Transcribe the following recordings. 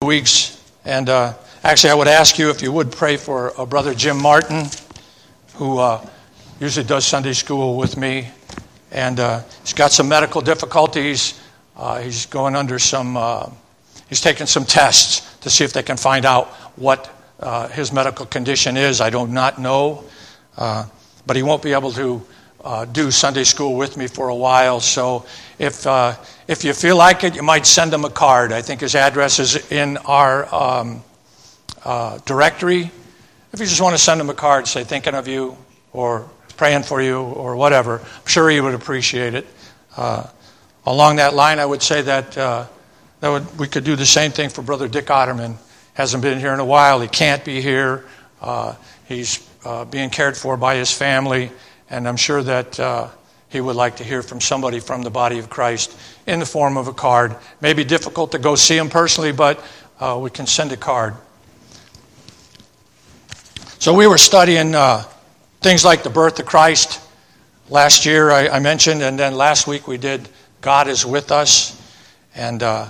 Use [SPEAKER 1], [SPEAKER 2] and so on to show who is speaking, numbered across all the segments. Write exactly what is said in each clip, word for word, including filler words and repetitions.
[SPEAKER 1] weeks, and uh, actually I would ask you if you would pray for uh, Brother Jim Martin, who uh, usually does Sunday school with me, and uh, he's got some medical difficulties. Uh, he's going under some, uh, he's taking some tests to see if they can find out what uh, his medical condition is. I do not know, uh, but he won't be able to uh, do Sunday school with me for a while, so if uh, if you feel like it, you might send him a card. I think his address is in our um, uh, directory. If you just want to send him a card, say thinking of you or praying for you or whatever, I'm sure he would appreciate it. Uh, along that line, I would say that, uh, that would, we could do the same thing for Brother Dick Otterman. Hasn't been here in a while. He can't be here. Uh, he's uh, being cared for by his family, and I'm sure that uh, he would like to hear from somebody from the body of Christ in the form of a card. May be difficult to go see him personally, but uh, we can send a card. So we were studying uh, things like the birth of Christ last year, I, I mentioned, and then last week we did God is with us. And uh,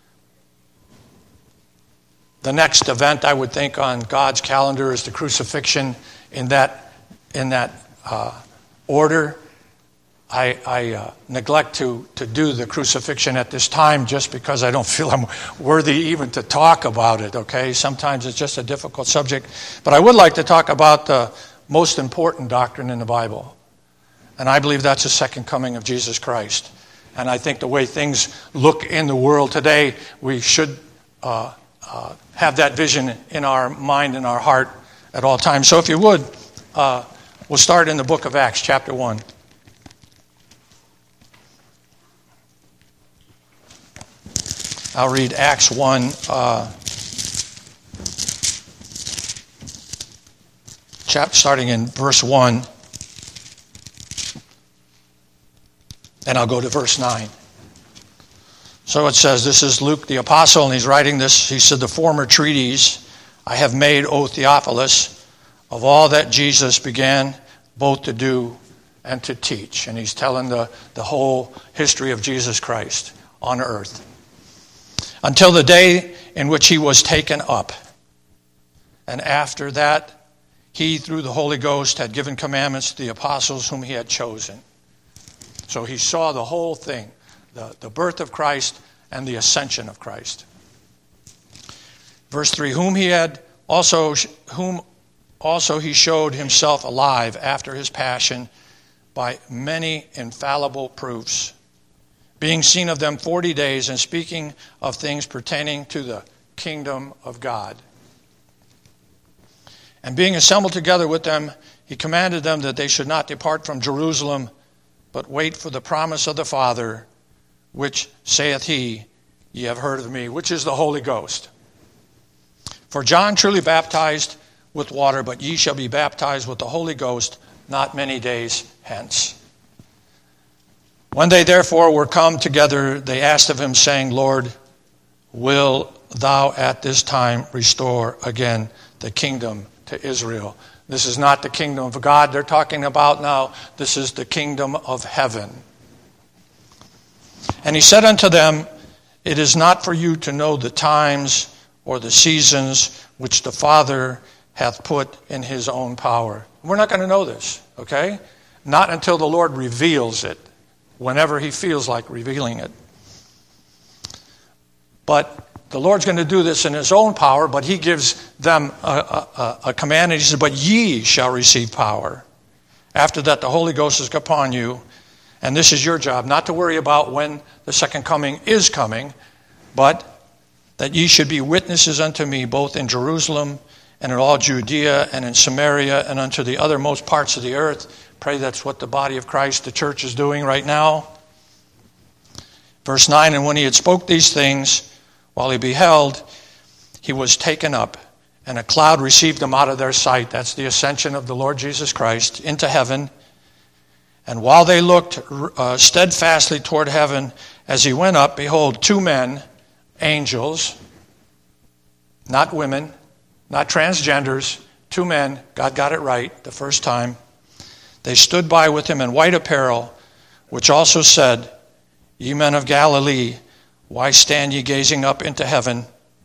[SPEAKER 1] the next event I would think on God's calendar is the crucifixion in that, in that uh, order. I, I uh, neglect to, to do the crucifixion at this time just because I don't feel I'm worthy even to talk about it, okay? Sometimes it's just a difficult subject. But I would like to talk about the most important doctrine in the Bible. And I believe that's the second coming of Jesus Christ. And I think the way things look in the world today, we should uh, uh, have that vision in our mind and our heart at all times. So if you would, uh, we'll start in the book of Acts, chapter one. I'll read Acts one, uh, chap, starting in verse one, and I'll go to verse nine. So it says, this is Luke the apostle, and he's writing this. He said, the former treatise I have made, O Theophilus, of all that Jesus began both to do and to teach. And he's telling the, the whole history of Jesus Christ on earth, until the day in which he was taken up. And after that, he, through the Holy Ghost, had given commandments to the apostles whom he had chosen. So he saw the whole thing, the, the birth of Christ and the ascension of Christ. Verse three, whom he had also, whom also he showed himself alive after his passion by many infallible proofs, being seen of them forty days, and speaking of things pertaining to the kingdom of God. And being assembled together with them, he commanded them that they should not depart from Jerusalem, but wait for the promise of the Father, which saith he, ye have heard of me, which is the Holy Ghost. For John truly baptized with water, but ye shall be baptized with the Holy Ghost not many days hence. When they therefore were come together, they asked of him, saying, Lord, will thou at this time restore again the kingdom to Israel? This is not the kingdom of God they're talking about now. This is the kingdom of heaven. And he said unto them, it is not for you to know the times or the seasons which the Father hath put in his own power. We're not going to know this, okay? Not until the Lord reveals it, whenever he feels like revealing it. But the Lord's going to do this in his own power, but he gives them a, a, a command, and he says, but ye shall receive power. After that, the Holy Ghost is upon you, and this is your job, not to worry about when the second coming is coming, but that ye should be witnesses unto me, both in Jerusalem and in all Judea and in Samaria and unto the uttermost parts of the earth. Pray that's what the body of Christ, the church, is doing right now. Verse nine, and when he had spoke these things, while he beheld, he was taken up, and a cloud received him out of their sight. That's the ascension of the Lord Jesus Christ into heaven. And while they looked uh, steadfastly toward heaven as he went up, behold, two men, angels, not women, not transgenders, two men, God got it right the first time. They stood by with him in white apparel, which also said, Ye men of Galilee, why stand ye gazing up into heaven?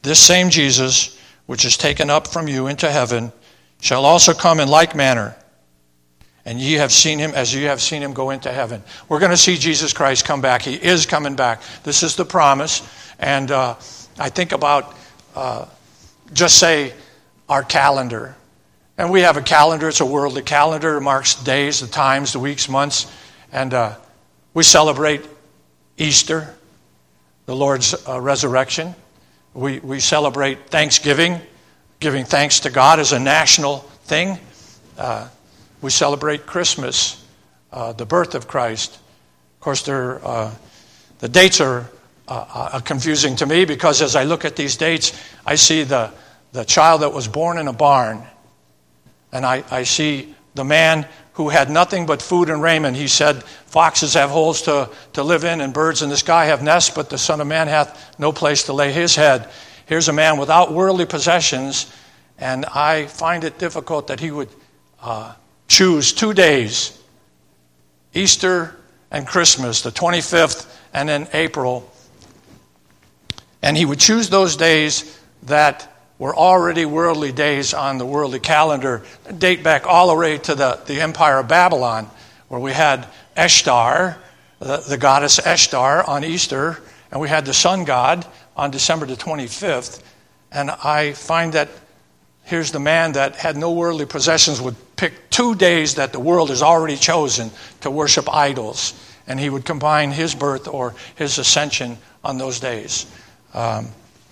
[SPEAKER 1] this same Jesus, which is taken up from you into heaven, shall also come in like manner. And ye have seen him as ye have seen him go into heaven. We're going to see Jesus Christ come back. He is coming back. This is the promise. And uh, I think about, uh, just say, our calendar. And we have a calendar. It's a worldly calendar. It marks days, the times, the weeks, months. And uh, we celebrate Easter, the Lord's uh, resurrection. We, we celebrate Thanksgiving, giving thanks to God as a national thing. Uh, we celebrate Christmas, uh, the birth of Christ. Of course, there, uh, the dates are uh, uh, confusing to me because as I look at these dates, I see the, the child that was born in a barn. And I, I see the man who had nothing but food and raiment. He said, foxes have holes to, to live in, and birds in the sky have nests, but the Son of Man hath no place to lay his head. Here's a man without worldly possessions, and I find it difficult that he would uh, choose two days, Easter and Christmas, the twenty-fifth and then April. And he would choose those days that were already worldly days on the worldly calendar, date back all the way to the, the Empire of Babylon, where we had Ishtar, the, the goddess Ishtar, on Easter, and we had the sun god on December the twenty-fifth. And I find that here's the man that had no worldly possessions would pick two days that the world has already chosen to worship idols, and he would combine his birth or his ascension on those days. Um,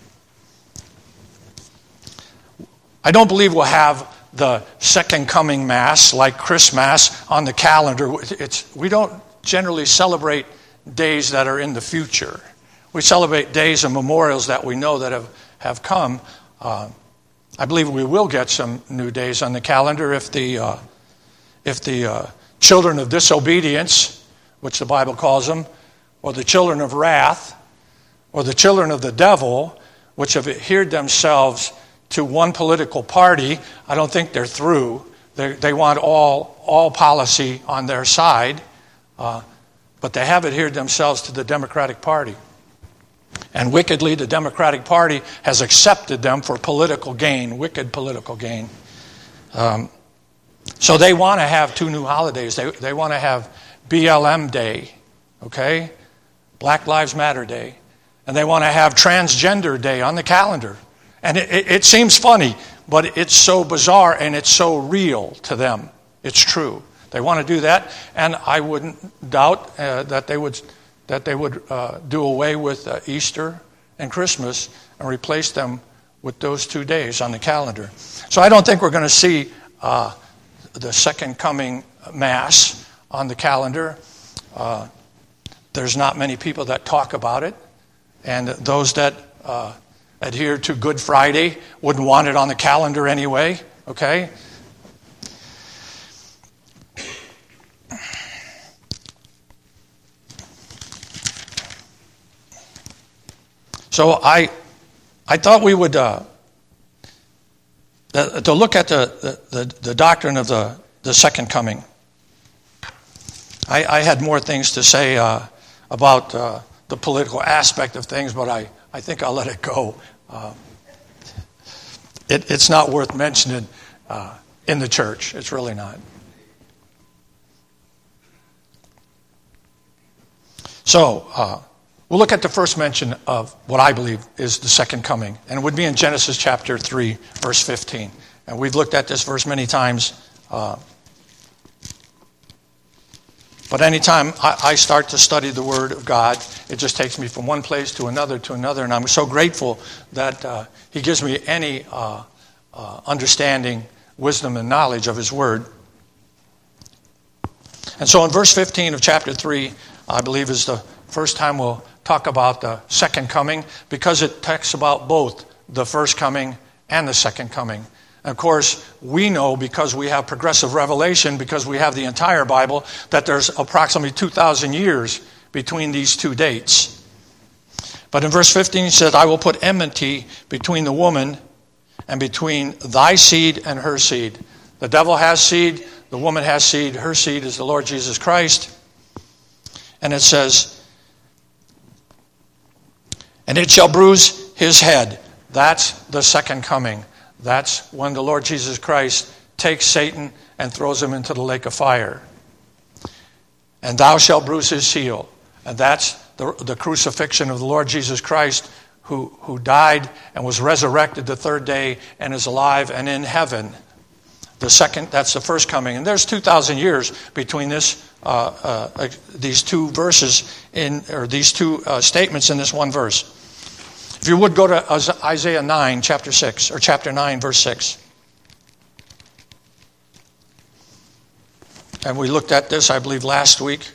[SPEAKER 1] I don't believe we'll have the second coming Mass like Christmas on the calendar. It's, we don't generally celebrate days that are in the future. We celebrate days and memorials that we know that have, have come. Uh, I believe we will get some new days on the calendar if the, uh, if the uh, children of disobedience, which the Bible calls them, or the children of wrath, or the children of the devil, which have adhered themselves to one political party. I don't think they're through. They, they want all, all policy on their side, uh, but they have adhered themselves to the Democratic Party. And wickedly, the Democratic Party has accepted them for political gain, wicked political gain. Um, so they want to have two new holidays. They, they want to have B L M Day, okay? Black Lives Matter Day. And they want to have Transgender Day on the calendar. And it, it, it seems funny, but it's so bizarre and it's so real to them. It's true. They want to do that, and I wouldn't doubt uh, that they would that they would uh, do away with uh, Easter and Christmas and replace them with those two days on the calendar. So I don't think we're going to see uh, the second coming Mass on the calendar. Uh, there's not many people that talk about it, and those that uh, adhere to Good Friday wouldn't want it on the calendar anyway, okay? So I I thought we would uh, the, to look at the, the, the doctrine of the, the second coming. I, I had more things to say uh, about uh, the political aspect of things, but I, I think I'll let it go. Uh, it, it's not worth mentioning uh, in the church. It's really not. So, uh, we'll look at the first mention of what I believe is the second coming, and it would be in Genesis chapter three, verse fifteen. And we've looked at this verse many times. Uh, but anytime I, I start to study the Word of God, it just takes me from one place to another to another, and I'm so grateful that uh, He gives me any uh, uh, understanding, wisdom, and knowledge of His Word. And so in verse fifteen of chapter three, I believe is the first time we'll talk about the second coming, because it talks about both the first coming and the second coming. And of course, we know, because we have progressive revelation, because we have the entire Bible, that there's approximately two thousand years between these two dates. But in verse fifteen, he says, I will put enmity between the woman and between thy seed and her seed. The devil has seed, the woman has seed, her seed is the Lord Jesus Christ. And it says, and it shall bruise his head. That's the second coming. That's when the Lord Jesus Christ takes Satan and throws him into the lake of fire. And thou shalt bruise his heel. And that's the, the crucifixion of the Lord Jesus Christ, who, who died and was resurrected the third day and is alive and in heaven. The second, that's the first coming. And there's two thousand years between this, uh, uh, these two verses, in, or these two uh, statements in this one verse. If you would go to Isaiah nine, chapter six, or chapter nine, verse six. And we looked at this, I believe, last week.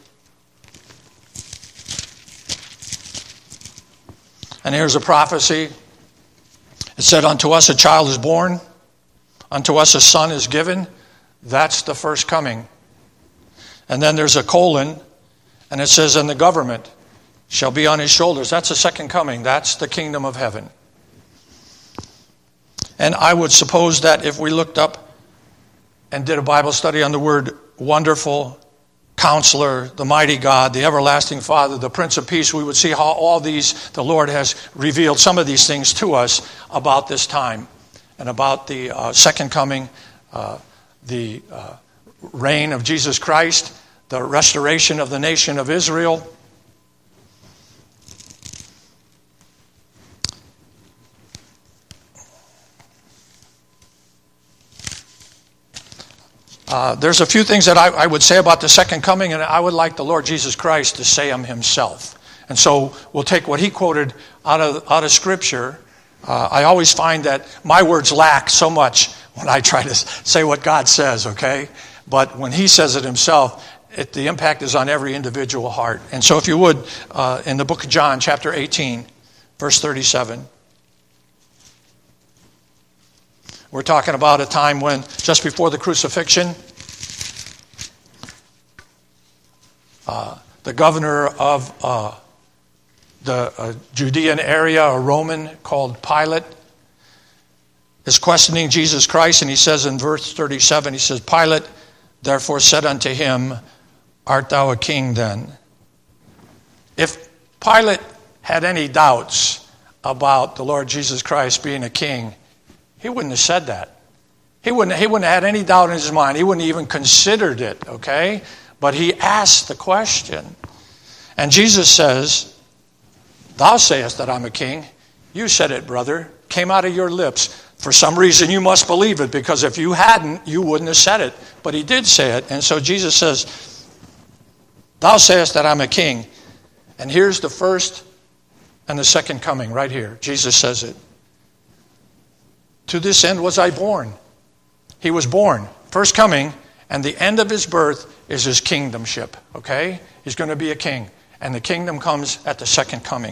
[SPEAKER 1] And here's a prophecy. It said, unto us a child is born, unto us a son is given. That's the first coming. And then there's a colon, and it says, and the government shall be on his shoulders. That's the second coming. That's the kingdom of heaven. And I would suppose that if we looked up and did a Bible study on the word wonderful, Counselor, the mighty God, the everlasting Father, the Prince of Peace, we would see how all these, the Lord has revealed some of these things to us about this time and about the uh, second coming, uh, the uh, reign of Jesus Christ, the restoration of the nation of Israel. Uh, there's a few things that I, I would say about the second coming, and I would like the Lord Jesus Christ to say them himself. And so we'll take what he quoted out of, out of Scripture. Uh, I always find that my words lack so much when I try to say what God says, okay? But when he says it himself, it, the impact is on every individual heart. And so if you would, uh, in the book of John, chapter eighteen, verse thirty-seven. We're talking about a time when, just before the crucifixion, uh, the governor of uh, the uh, Judean area, a Roman called Pilate, is questioning Jesus Christ, and he says in verse thirty-seven, he says, Pilate therefore said unto him, art thou a king then? If Pilate had any doubts about the Lord Jesus Christ being a king, he wouldn't have said that. He wouldn't, he wouldn't have had any doubt in his mind. He wouldn't have even considered it, okay? But he asked the question. And Jesus says, thou sayest that I'm a king. You said it, brother. Came out of your lips. For some reason, you must believe it, because if you hadn't, you wouldn't have said it. But he did say it. And so Jesus says, thou sayest that I'm a king. And here's the first and the second coming right here. Jesus says it. To this end was I born. He was born. First coming, and the end of his birth is his kingdomship. Okay? He's going to be a king. And the kingdom comes at the second coming.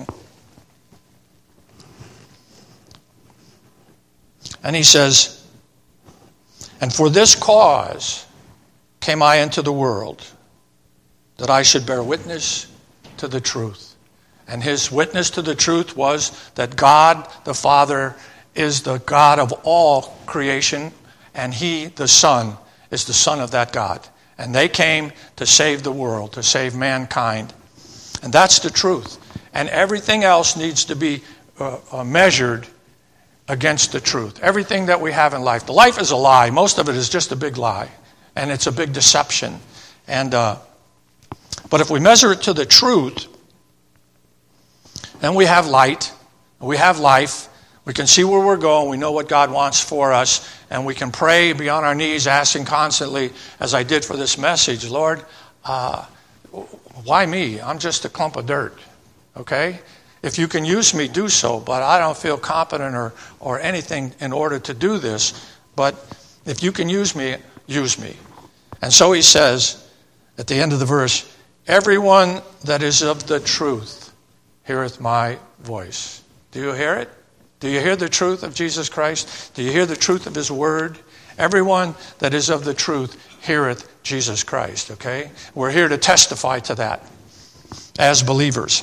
[SPEAKER 1] And he says, and for this cause came I into the world, that I should bear witness to the truth. And his witness to the truth was that God the Father is the God of all creation, and he, the Son, is the Son of that God. And they came to save the world, to save mankind. And that's the truth. And everything else needs to be uh, uh, measured against the truth. Everything that we have in life. The life is a lie. Most of it is just a big lie. And it's a big deception. And uh, but if we measure it to the truth, then we have light, we have life, we can see where we're going, we know what God wants for us, and we can pray, be on our knees, asking constantly, as I did for this message, Lord, uh, why me? I'm just a clump of dirt, okay? If you can use me, do so, but I don't feel competent or, or anything in order to do this. But if you can use me, use me. And so he says, at the end of the verse, everyone that is of the truth heareth my voice. Do you hear it? Do you hear the truth of Jesus Christ? Do you hear the truth of his word? Everyone that is of the truth heareth Jesus Christ, okay? We're here to testify to that as believers.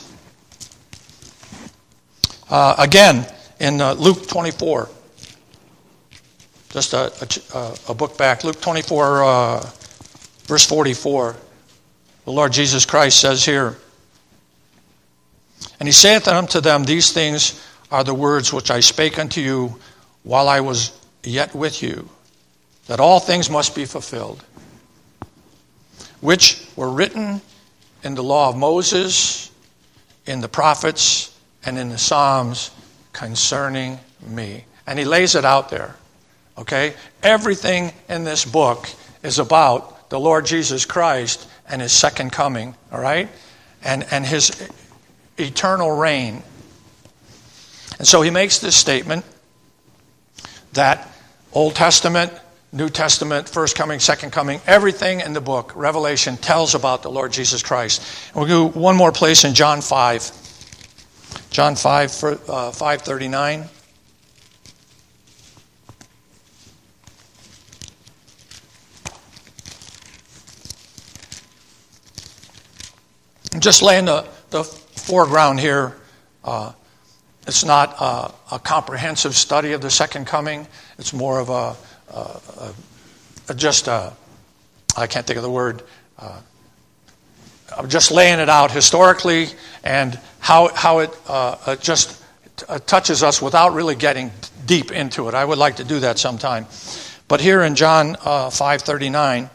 [SPEAKER 1] Uh, again, in uh, Luke twenty-four, just a, a, a book back, Luke twenty-four, uh, verse forty-four, the Lord Jesus Christ says here, and he saith unto them, these things are the words which I spake unto you while I was yet with you, that all things must be fulfilled, which were written in the law of Moses, in the prophets, and in the Psalms concerning me. And he lays it out there, okay? Everything in this book is about the Lord Jesus Christ and his second coming, all right? And, and his eternal reign. And so he makes this statement that Old Testament, New Testament, first coming, second coming, everything in the book, Revelation, tells about the Lord Jesus Christ. And we'll go one more place in John five. John five, five thirty-nine. Just laying the, the foreground here. Uh, it's not a, a comprehensive study of the second coming. It's more of a, a, a just a, I can't think of the word, uh, I'm just laying it out historically and how how it uh, just uh, touches us without really getting deep into it. I would like to do that sometime. But here in John uh, five thirty-nine,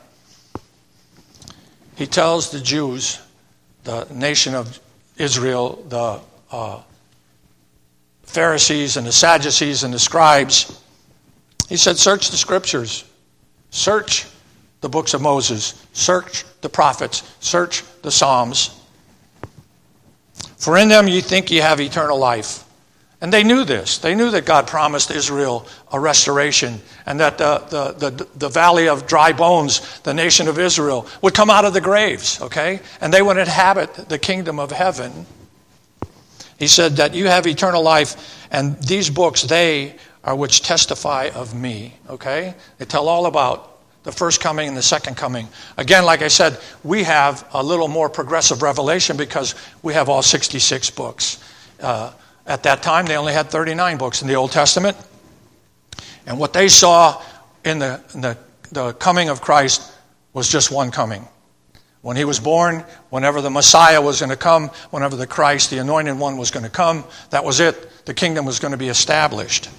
[SPEAKER 1] he tells the Jews, the nation of Israel, the uh, Pharisees and the Sadducees and the scribes, he said, search the scriptures, search the books of Moses, search the prophets, search the Psalms. For in them ye think ye have eternal life. And they knew this. They knew that God promised Israel a restoration and that the, the, the, the valley of dry bones, the nation of Israel, would come out of the graves, okay? And they would inhabit the kingdom of heaven. He said that you have eternal life, and these books, they are which testify of me, okay? They tell all about the first coming and the second coming. Again, like I said, we have a little more progressive revelation because we have all sixty-six books. Uh, at that time, they only had thirty-nine books in the Old Testament. And what they saw in the, in the, the coming of Christ was just one coming. When he was born, whenever the Messiah was going to come, whenever the Christ, the anointed one, was going to come, that was it. The kingdom was going to be established.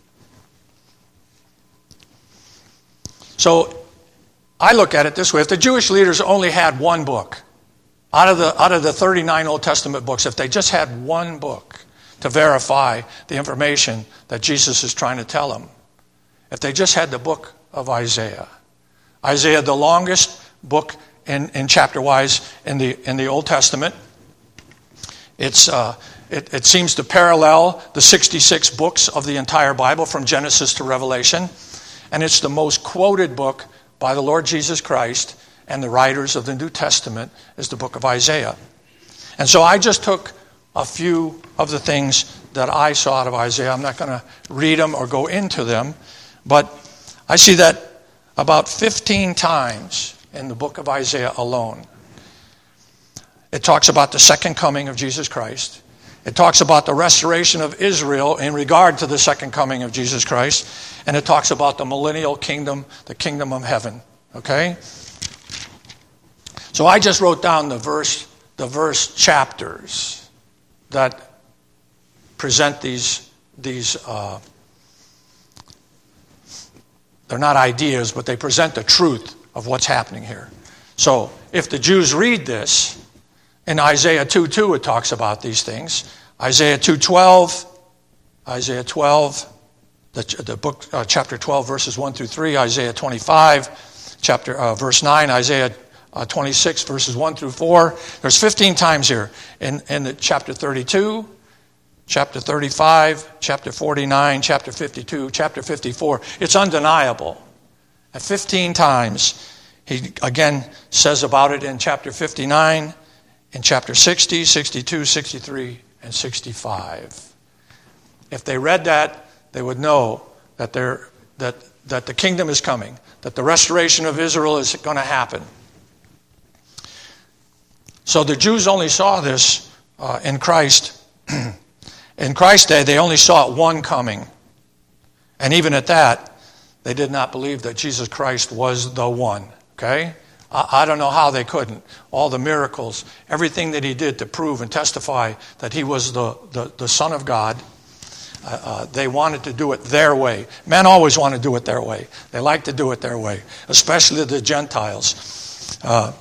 [SPEAKER 1] So I look at it this way. If the Jewish leaders only had one book, out of the out of the thirty-nine Old Testament books, if they just had one book to verify the information that Jesus is trying to tell them, if they just had the book of Isaiah, Isaiah, the longest book in, in chapter-wise in the in the Old Testament, it's uh, it, it seems to parallel the sixty-six books of the entire Bible from Genesis to Revelation. And it's the most quoted book by the Lord Jesus Christ and the writers of the New Testament is the book of Isaiah. And so I just took a few of the things that I saw out of Isaiah. I'm not going to read them or go into them, but I see that about fifteen times in the book of Isaiah alone. It talks about the second coming of Jesus Christ. It talks about the restoration of Israel in regard to the second coming of Jesus Christ. And it talks about the millennial kingdom, the kingdom of heaven. Okay? So I just wrote down the verse, the verse chapters that present these, these uh, they're not ideas, but they present the truth of what's happening here. So if the Jews read this, in Isaiah two two, it talks about these things. Isaiah two twelve, Isaiah twelve, the, the book, uh, chapter twelve, verses one through three. Isaiah twenty-five, chapter uh, verse nine. Isaiah uh, twenty-six, verses one through four. There's fifteen times here in in the chapter thirty-two, chapter thirty-five, chapter forty-nine, chapter fifty-two, chapter fifty-four. It's undeniable. At fifteen times, he again says about it in chapter fifty-nine. In chapter sixty, sixty-two, sixty-three, and sixty-five. If they read that, they would know that they're, that, that the kingdom is coming, that the restoration of Israel is going to happen. So the Jews only saw this uh, in Christ. In Christ's day, they only saw it one coming. And even at that, they did not believe that Jesus Christ was the one. Okay? I don't know how they couldn't. All the miracles, everything that he did to prove and testify that he was the, the, the Son of God. Uh, uh, they wanted to do it their way. Men always want to do it their way. They like to do it their way, especially the Gentiles. Uh,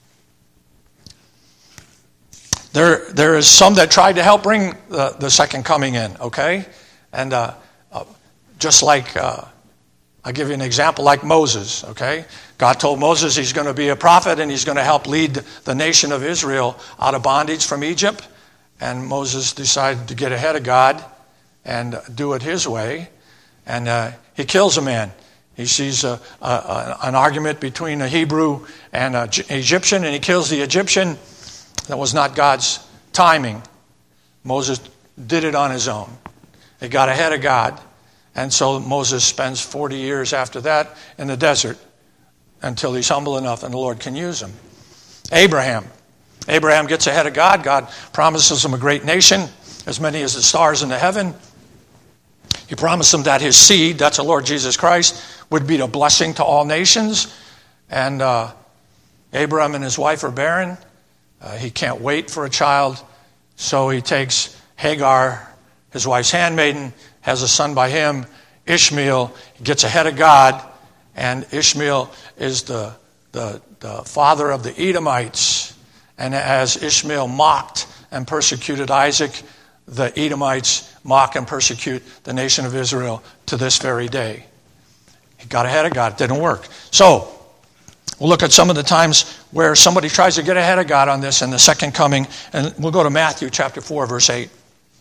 [SPEAKER 1] there, there is some that tried to help bring the, the second coming in, okay? And uh, uh, just like, uh, I'll give you an example, like Moses, okay? God told Moses he's going to be a prophet and he's going to help lead the nation of Israel out of bondage from Egypt. And Moses decided to get ahead of God and do it his way. And uh, he kills a man. He sees a, a, a, an argument between a Hebrew and an Egyptian, and he kills the Egyptian. That was not God's timing. Moses did it on his own. He got ahead of God. And so Moses spends forty years after that in the desert until he's humble enough and the Lord can use him. Abraham. Abraham gets ahead of God. God promises him a great nation, as many as the stars in the heaven. He promised him that his seed, that's the Lord Jesus Christ, would be a blessing to all nations. And uh, Abraham and his wife are barren. Uh, he can't wait for a child. So he takes Hagar, his wife's handmaiden, has a son by him, Ishmael. He gets ahead of God. And Ishmael is the, the, the father of the Edomites. And as Ishmael mocked and persecuted Isaac, the Edomites mock and persecute the nation of Israel to this very day. He got ahead of God. It didn't work. So, we'll look at some of the times where somebody tries to get ahead of God on this and the second coming. And we'll go to Matthew chapter four, verse eight.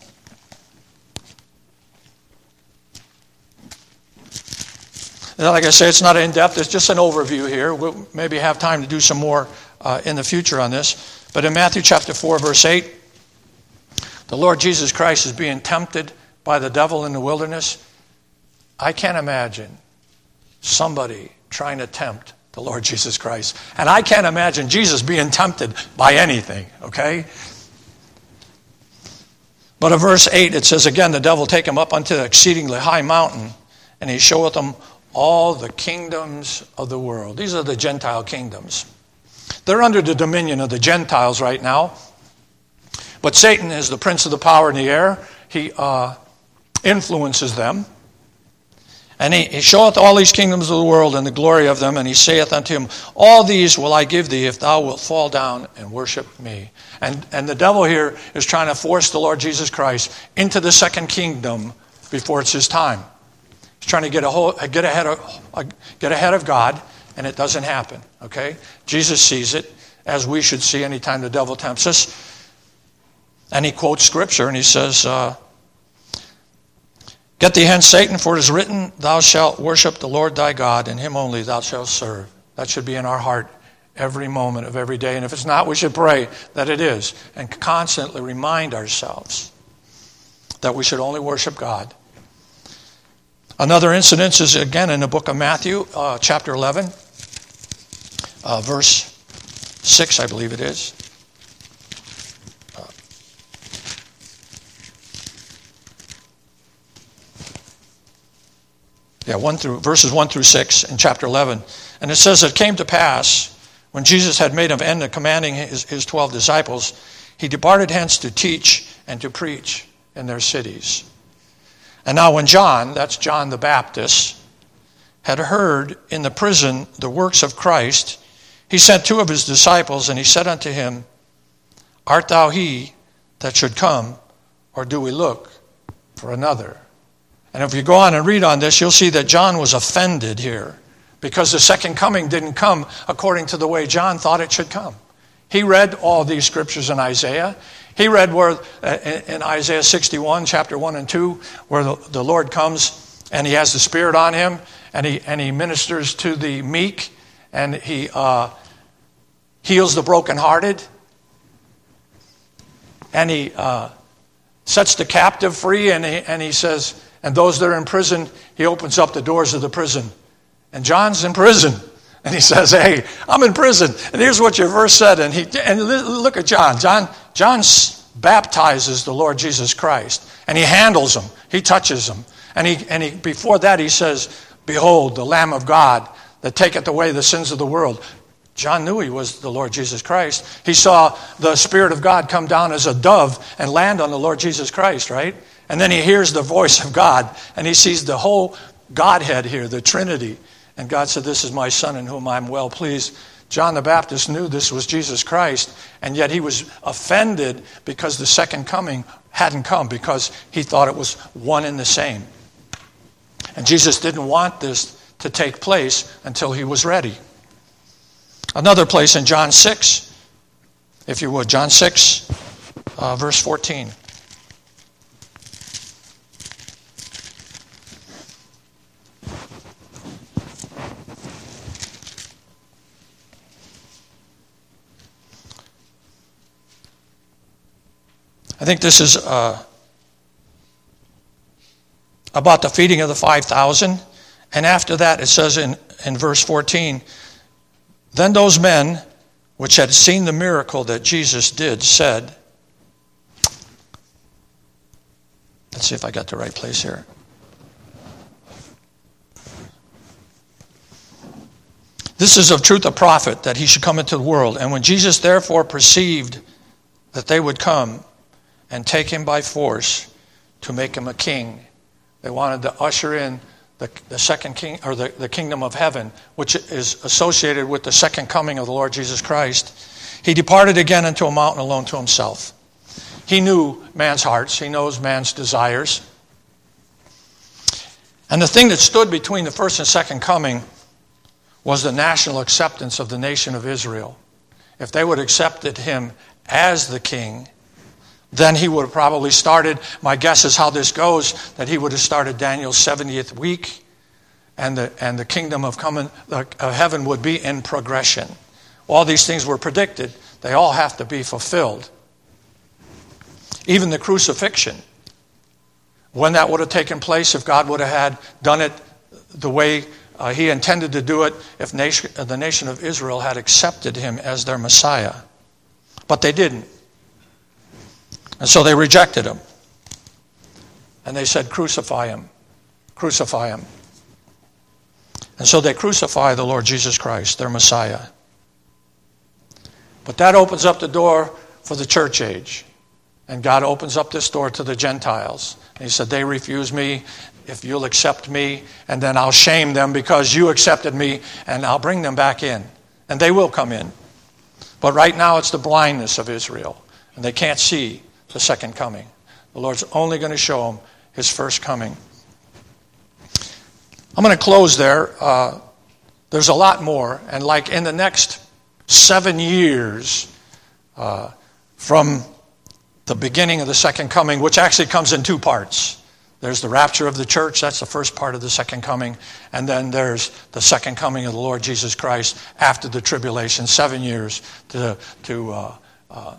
[SPEAKER 1] Like I say, it's not in-depth. It's just an overview here. We'll maybe have time to do some more uh, in the future on this. But in Matthew chapter four, verse eight, the Lord Jesus Christ is being tempted by the devil in the wilderness. I can't imagine somebody trying to tempt the Lord Jesus Christ. And I can't imagine Jesus being tempted by anything, okay? But in verse eight, it says, again, the devil take him up unto the exceedingly high mountain, and he showeth him all the kingdoms of the world. These are the Gentile kingdoms. They're under the dominion of the Gentiles right now. But Satan is the prince of the power in the air. He uh, influences them. And he, he showeth all these kingdoms of the world and the glory of them. And he saith unto him, all these will I give thee if thou wilt fall down and worship me. And, and the devil here is trying to force the Lord Jesus Christ into the second kingdom before it's his time. He's trying to get, a whole, get, ahead of, get ahead of God, and it doesn't happen. Okay? Jesus sees it, as we should see anytime the devil tempts us. And he quotes Scripture, and he says, uh, get thee hence, Satan, for it is written, thou shalt worship the Lord thy God, and him only thou shalt serve. That should be in our heart every moment of every day. And if it's not, we should pray that it is, and constantly remind ourselves that we should only worship God. Another incident is, again, in the book of Matthew, uh, chapter eleven, uh, verse six, I believe it is. Uh, yeah, one through verses one through six in chapter eleven. And it says, it came to pass, when Jesus had made an end of commanding his, his twelve disciples, he departed hence to teach and to preach in their cities. And now when John, that's John the Baptist, had heard in the prison the works of Christ, he sent two of his disciples, and he said unto him, art thou he that should come, or do we look for another? And if you go on and read on this, you'll see that John was offended here, because the second coming didn't come according to the way John thought it should come. He read all these scriptures in Isaiah. He read where uh, in Isaiah sixty-one, chapter one and two, where the, the Lord comes and he has the Spirit on him, and he and he ministers to the meek, and he uh, heals the brokenhearted, and he uh, sets the captive free, and he, and he says, and those that are in prison, he opens up the doors of the prison. And John's in prison. And he says, hey, I'm in prison. And here's what your verse said. And he and look at John. John John baptizes the Lord Jesus Christ. And he handles him. He touches him. And he and he before that he says, behold, the Lamb of God that taketh away the sins of the world. John knew he was the Lord Jesus Christ. He saw the Spirit of God come down as a dove and land on the Lord Jesus Christ, right? And then he hears the voice of God, and he sees the whole Godhead here, the Trinity. And God said, "This is my Son in whom I'm well pleased." John the Baptist knew this was Jesus Christ, and yet he was offended because the second coming hadn't come, because he thought it was one and the same. And Jesus didn't want this to take place until he was ready. Another place in John six, if you would, John six, uh, verse fourteen. I think this is uh, about the feeding of the five thousand. And after that, it says in, in verse fourteen, "Then those men which had seen the miracle that Jesus did said," let's see if I got the right place here. "This is of truth a prophet, that he should come into the world. And when Jesus therefore perceived that they would come and take him by force to make him a king," they wanted to usher in the, the second king, or the, the kingdom of heaven, which is associated with the second coming of the Lord Jesus Christ, "he departed again into a mountain alone to himself." He knew man's hearts. He knows man's desires. And the thing that stood between the first and second coming was the national acceptance of the nation of Israel. If they would have accepted him as the king, then he would have probably started, my guess is how this goes, that he would have started Daniel's seventieth week, and the and the kingdom of coming of heaven would be in progression. All these things were predicted. They all have to be fulfilled. Even the crucifixion, when that would have taken place, if God would have had done it the way uh, he intended to do it, if nation, the nation of Israel had accepted him as their Messiah. But they didn't. And so they rejected him. And they said, "Crucify him. Crucify him." And so they crucify the Lord Jesus Christ, their Messiah. But that opens up the door for the church age. And God opens up this door to the Gentiles. And he said, "They refuse me. If you'll accept me, and then I'll shame them because you accepted me, and I'll bring them back in." And they will come in. But right now it's the blindness of Israel. And they can't see the second coming. The Lord's only going to show them his first coming. I'm going to close there. Uh, there's a lot more. And like in the next seven years uh, from the beginning of the second coming, which actually comes in two parts. There's the rapture of the church. That's the first part of the second coming. And then there's the second coming of the Lord Jesus Christ after the tribulation, seven years to, to uh, uh,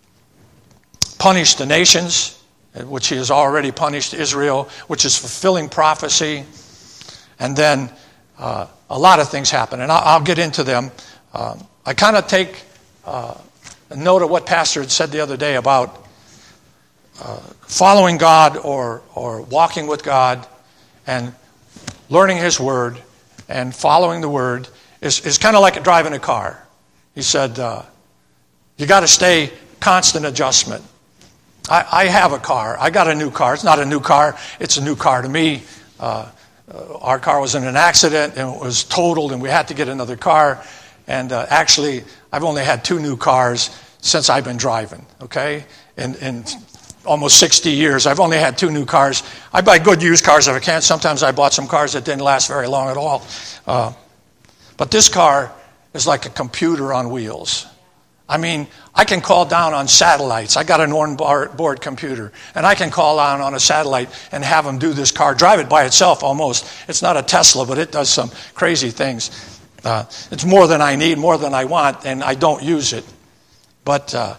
[SPEAKER 1] punish the nations, which he has already punished Israel, which is fulfilling prophecy. And then uh, a lot of things happen, and I'll, I'll get into them. Um, I kind of take uh, a note of what Pastor had said the other day about uh, following God or, or walking with God and learning his word and following the word is, is kind of like driving a car. He said, uh, you got to stay constant adjustment. I, I have a car. I got a new car. It's not a new car. It's a new car to me. Uh, uh, our car was in an accident and it was totaled and we had to get another car. And uh, actually, I've only had two new cars since I've been driving, okay? In, in almost sixty years, I've only had two new cars. I buy good used cars if I can. Sometimes I bought some cars that didn't last very long at all. Uh, but this car is like a computer on wheels. I mean, I can call down on satellites. I got an on-board computer, and I can call down on a satellite and have them do this car, drive it by itself almost. It's not a Tesla, but it does some crazy things. Uh, it's more than I need, more than I want, and I don't use it. But uh,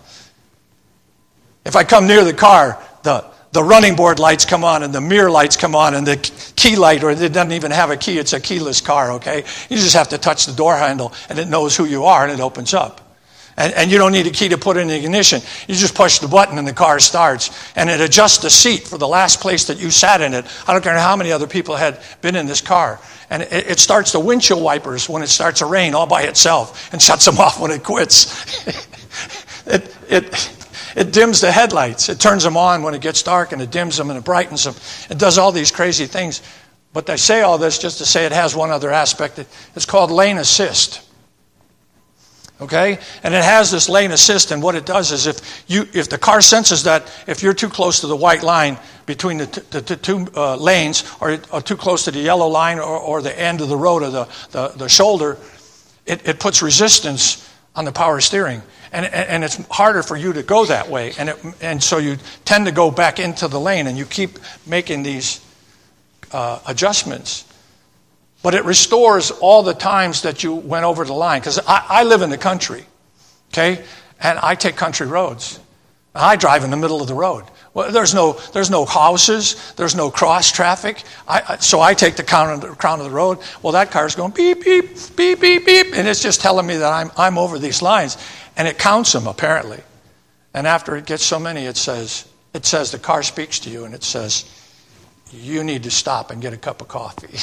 [SPEAKER 1] if I come near the car, the, the running board lights come on, and the mirror lights come on, and the key light, or it doesn't even have a key, it's a keyless car, okay? You just have to touch the door handle, and it knows who you are, and it opens up. And, and you don't need a key to put in the ignition. You just push the button and the car starts. And it adjusts the seat for the last place that you sat in it. I don't care how many other people had been in this car. And it, it starts the windshield wipers when it starts to rain all by itself and shuts them off when it quits. it, it, It dims the headlights. It turns them on when it gets dark, and it dims them and it brightens them. It does all these crazy things. But I say all this just to say it has one other aspect. It's called lane assist. Okay? And it has this lane assist, and what it does is if you if the car senses that if you're too close to the white line between the, t- the, the two uh, lanes, or, or too close to the yellow line, or, or the end of the road, or the, the, the shoulder, it, it puts resistance on the power steering. And, and it's harder for you to go that way. And, it, and so you tend to go back into the lane, and you keep making these uh, adjustments. But it restores all the times that you went over the line. Because I, I live in the country, okay? And I take country roads. I drive in the middle of the road. Well, there's no there's no houses. There's no cross traffic. I, so I take the crown of the, crown of the road. Well, that car's going beep, beep, beep, beep, beep. And it's just telling me that I'm I'm over these lines. And it counts them, apparently. And after it gets so many, it says, it says the car speaks to you, and it says, you need to stop and get a cup of coffee.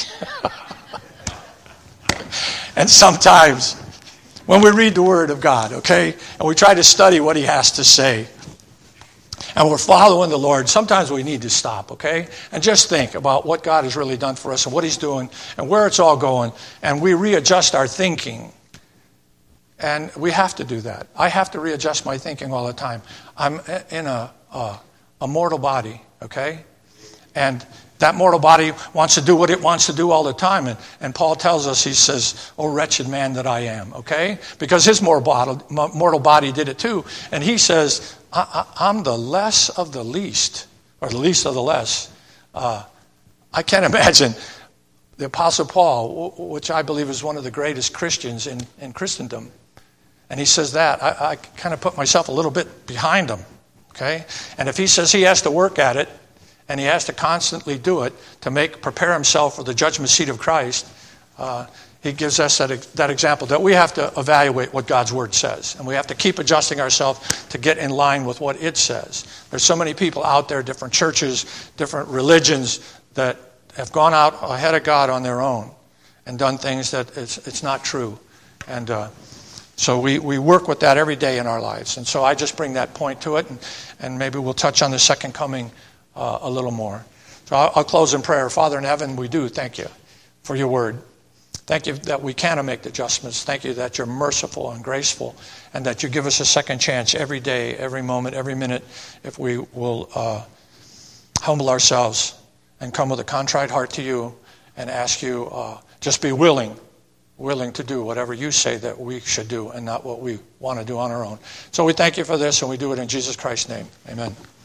[SPEAKER 1] And sometimes when we read the Word of God, okay, and we try to study what He has to say, and we're following the Lord, sometimes we need to stop, okay, and just think about what God has really done for us and what He's doing and where it's all going, and we readjust our thinking. And we have to do that. I have to readjust my thinking all the time. I'm in a, a, a mortal body, okay, and that mortal body wants to do what it wants to do all the time. And, and Paul tells us, he says, oh, wretched man that I am, okay? Because his mortal body, mortal body did it too. And he says, I, I, I'm the less of the least, or the least of the less. Uh, I can't imagine the Apostle Paul, which I believe is one of the greatest Christians in, in Christendom. And he says that. I, I kind of put myself a little bit behind him, okay? And if he says he has to work at it, and he has to constantly do it to make prepare himself for the judgment seat of Christ, uh, he gives us that, that example that we have to evaluate what God's Word says. And we have to keep adjusting ourselves to get in line with what it says. There's so many people out there, different churches, different religions, that have gone out ahead of God on their own and done things that it's, it's not true. And uh, so we, we work with that every day in our lives. And so I just bring that point to it, and, and maybe we'll touch on the second coming Uh, a little more. So I'll, I'll close in prayer. Father in heaven, we do thank you for your word. Thank you that we can make the adjustments. Thank you that you're merciful and graceful, and that you give us a second chance every day, every moment, every minute, if we will uh, humble ourselves and come with a contrite heart to you and ask you, uh, just be willing, willing to do whatever you say that we should do, and not what we want to do on our own. So we thank you for this, and we do it in Jesus Christ's name. Amen.